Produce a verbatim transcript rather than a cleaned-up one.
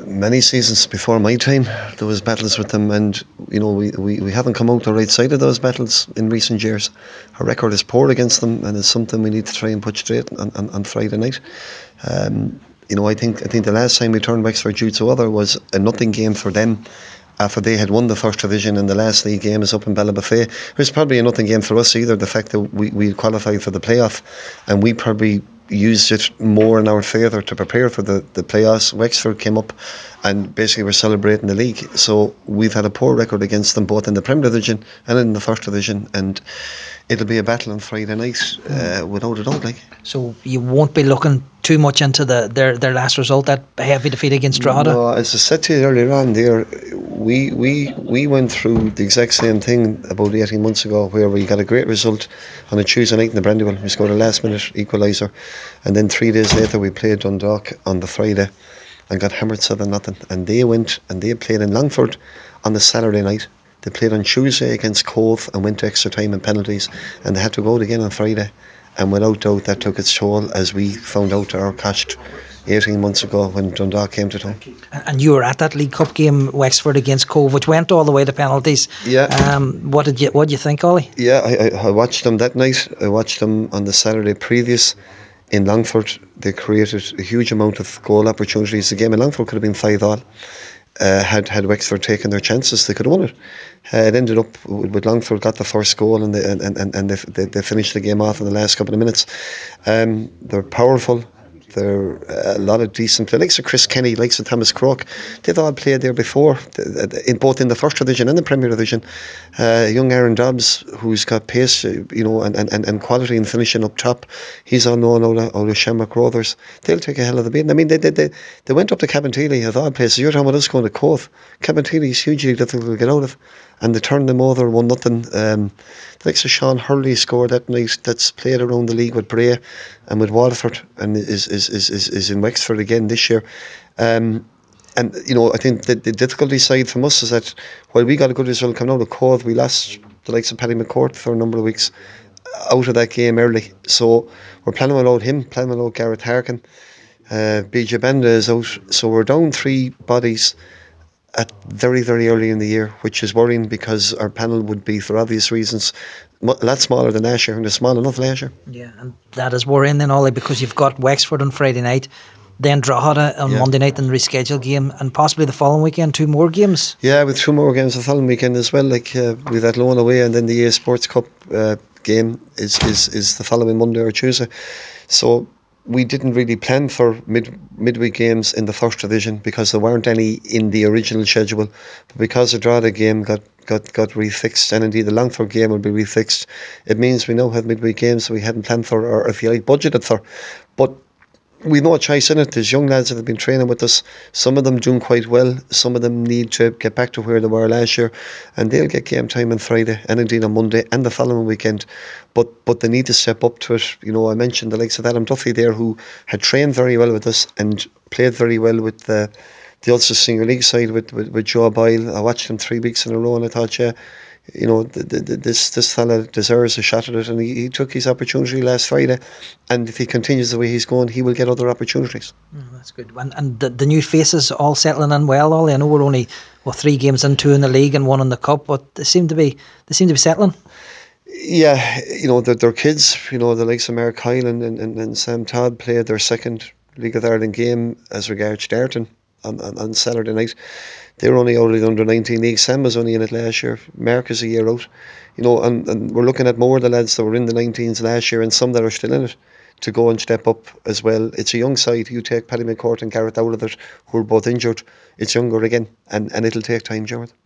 many seasons before my time, there was battles with them, and you know we, we, we haven't come out the right side of those battles in recent years. Our record is poor against them, and it's something we need to try and put straight on, on, on Friday night. Um, you know, I think I think the last time we turned Wexford due to other was a nothing game for them, after they had won the first division, and the last league game is up in Ballybofey. It was probably a nothing game for us either, the fact that we, we qualified for the playoff, and we probably used it more in our favour to prepare for the, the playoffs. Wexford came up and basically were celebrating the league, so we've had a poor record against them both in the Premier Division and in the first division, and it'll be a battle on Friday night, uh, without a doubt. Like, so you won't be looking too much into the their, their last result, that heavy defeat against Drogheda? No, as I said to you earlier on there, we, we, we went through the exact same thing about eighteen months ago, where we got a great result on a Tuesday night in the Brandywell. We scored a last minute equaliser, and then three days later we played Dundalk on the Friday and got hammered seven nothing. And they went and they played in Longford on the Saturday night. They played on Tuesday against Cove and went to extra time and penalties, and they had to go out again on Friday. And without doubt that took its toll, as we found out to our cost eighteen months ago when Dundalk came to town. And you were at that League Cup game, Wexford against Cove, which went all the way to penalties. Yeah. Um, what did you what did you think, Ollie? Yeah, I, I, I watched them that night. I watched them on the Saturday previous in Longford. They created a huge amount of goal opportunities. The game in Longford could have been five all. Uh, had had Wexford taken their chances, they could have won it. Uh, it ended up with, with Longford got the first goal, and they, and, and, and they, they, they finished the game off in the last couple of minutes. Um, they're powerful. There are a lot of decent players, likes of Chris Kenny, likes of Thomas Crook. They've all played there before, in both in the first division and the Premier Division. Uh, young Aaron Dobbs, who's got pace, you know, and, and, and quality in finishing up top. He's all known out of, out of Shamrock Rovers. They'll take a hell of the beating. I mean, they they they, they went up to Cabinteely of all places. You're talking about us going to Cove. Cabinteely is hugely difficult to get out of, and they turned them over one nothing. Um, the likes of Sean Hurley scored that night. That's played around the league with Bray and with Waterford, and is is is is, is in Wexford again this year. Um, and you know, I think the, the difficulty side from us is that while we got a good result coming out of Cove, we lost the likes of Paddy McCourt for a number of weeks out of that game early. So we're planning without him, planning without Gareth Harkin. Uh, B J Benda is out, so we're down three bodies at very, very early in the year, which is worrying because our panel would be, for obvious reasons, a lot smaller than last year, and they're small enough last year. Yeah, and that is worrying then, Ollie, because you've got Wexford on Friday night, then Drogheda on yeah. Monday night in the rescheduled game, and possibly the following weekend two more games. Yeah, with two more games the following weekend as well. Like uh, we've had Loan away, and then the E A Sports Cup uh, game is, is is the following Monday or Tuesday. So we didn't really plan for mid midweek games in the first division because there weren't any in the original schedule. But because the Drogheda game got, got, got refixed, and indeed the Longford game will be refixed, it means we now have midweek games that we hadn't planned for, or if you like, budgeted for. But we've no choice in it. There's young lads that have been training with us. Some of them doing quite well. Some of them need to get back to where they were last year, and they'll get game time on Friday and indeed on Monday and the following weekend. But but they need to step up to it. You know, I mentioned the likes of Adam Duffy there, who had trained very well with us and played very well with the the Ulster Senior League side with, with, with Joe Boyle. I watched him three weeks in a row, and I thought, yeah, you know, the, the, this this fella deserves a shot at it, and he, he took his opportunity last Friday, and if he continues the way he's going, he will get other opportunities. Mm, that's good. And, and the, the new faces all settling in well, Ollie. I know we're only well three games in, two in the league and one in the cup, but they seem to be they seem to be settling. Yeah, you know, they're, they're kids. You know, the likes of Mark Kyle and, and, and Sam Todd played their second League of Ireland game as regards Darton on, on, on Saturday night. They were only out of the under nineteen league. Sam was only in it last year. Mark is a year out. You know, and, and we're looking at more of the lads that were in the nineteens last year and some that are still in it to go and step up as well. It's a young side. You take Paddy McCourt and Gareth out of it, who are both injured. It's younger again, and, and it'll take time, Gerard.